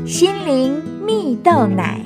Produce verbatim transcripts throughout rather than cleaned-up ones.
心灵蜜豆奶。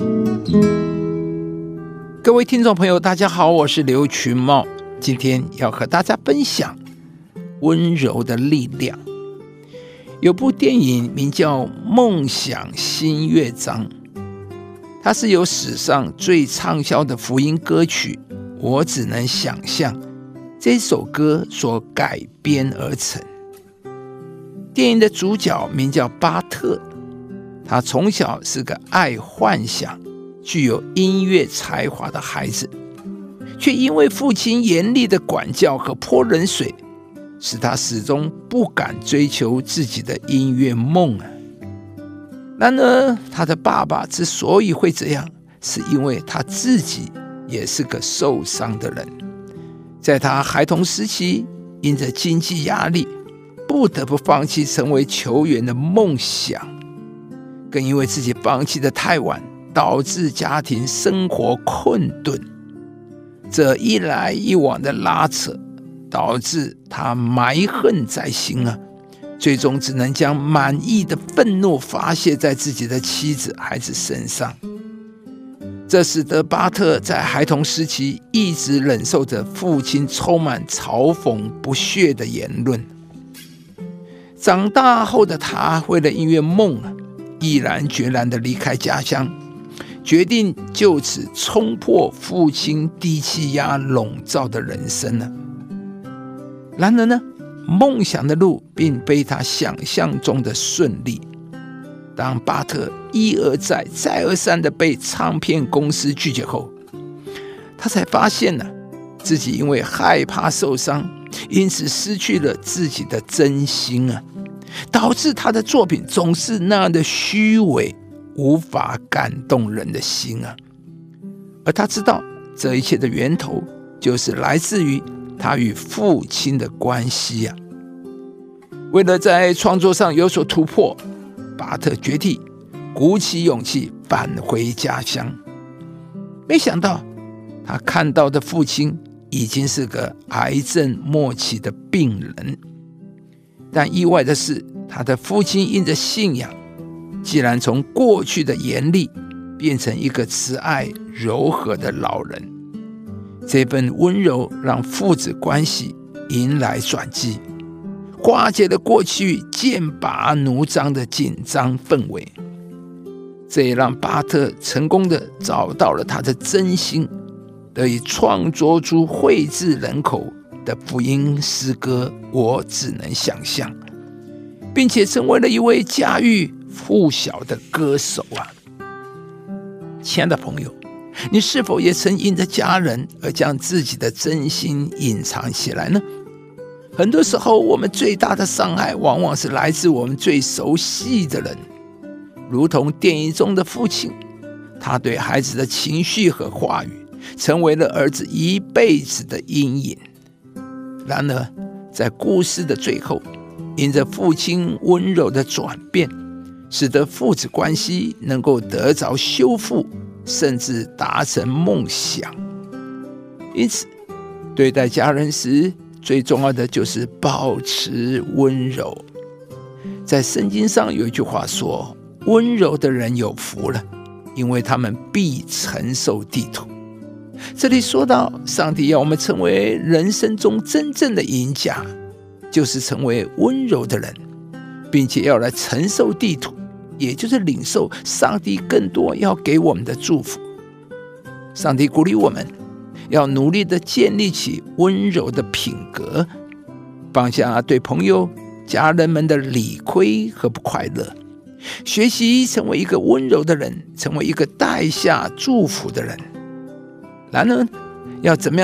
各位听众朋友大家好，我是刘群茂，今天要和大家分享温柔的力量。有部电影名叫《梦想新乐章》，它是由史上最畅销的福音歌曲《我只能想象》这首歌所改编而成。电影的主角名叫巴特，他从小是个爱幻想、具有音乐才华的孩子，却因为父亲严厉的管教和泼冷水，使他始终不敢追求自己的音乐梦啊。然而，他的爸爸之所以会这样，是因为他自己也是个受伤的人。在他孩童时期，因着经济压力，不得不放弃成为球员的梦想，更因为自己放弃的太晚，导致家庭生活困顿。这一来一往的拉扯，导致他埋恨在心啊，最终只能将满意的愤怒发泄在自己的妻子、孩子身上。这使得巴特在孩童时期一直忍受着父亲充满嘲讽、不屑的言论。长大后的他，为了音乐梦，毅然决然地离开家乡，决定就此冲破父亲低气压笼罩的人生了。然而呢，梦想的路并非他想象中的顺利。当巴特一而再、再而三地被唱片公司拒绝后，他才发现呢，自己因为害怕受伤，因此失去了自己的真心啊，导致他的作品总是那样的虚伪，无法感动人的心啊。而他知道，这一切的源头就是来自于他与父亲的关系啊。为了在创作上有所突破，巴特决定鼓起勇气返回家乡。没想到，他看到的父亲已经是个癌症末期的病人。但意外的是，他的父亲因着信仰，既然从过去的严厉变成一个慈爱柔和的老人。这份温柔让父子关系迎来转机，化解了过去剑拔弩张的紧张氛围。这也让巴特成功地找到了他的真心，得以创作出脍炙人口的福音诗歌《我只能想象》，并且成为了一位家喻户晓的歌手啊！亲爱的朋友，你是否也曾因着家人而将自己的真心隐藏起来呢？很多时候，我们最大的伤害往往是来自我们最熟悉的人，如同电影中的父亲，他对孩子的情绪和话语成为了儿子一辈子的阴影。然而，在故事的最后，因着父亲温柔的转变，使得父子关系能够得着修复，甚至达成梦想。因此，对待家人时，最重要的就是保持温柔。在圣经上有一句话说，温柔的人有福了，因为他们必承受地土。这里说到，上帝要我们成为人生中真正的赢家，就是成为温柔的人，并且要来承受地土，也就是领受上帝更多要给我们的祝福。上帝鼓励我们要努力地建立起温柔的品格，放下对朋友、家人们的理亏和不快乐，学习成为一个温柔的人，成为一个带下祝福的人。然而，要怎么样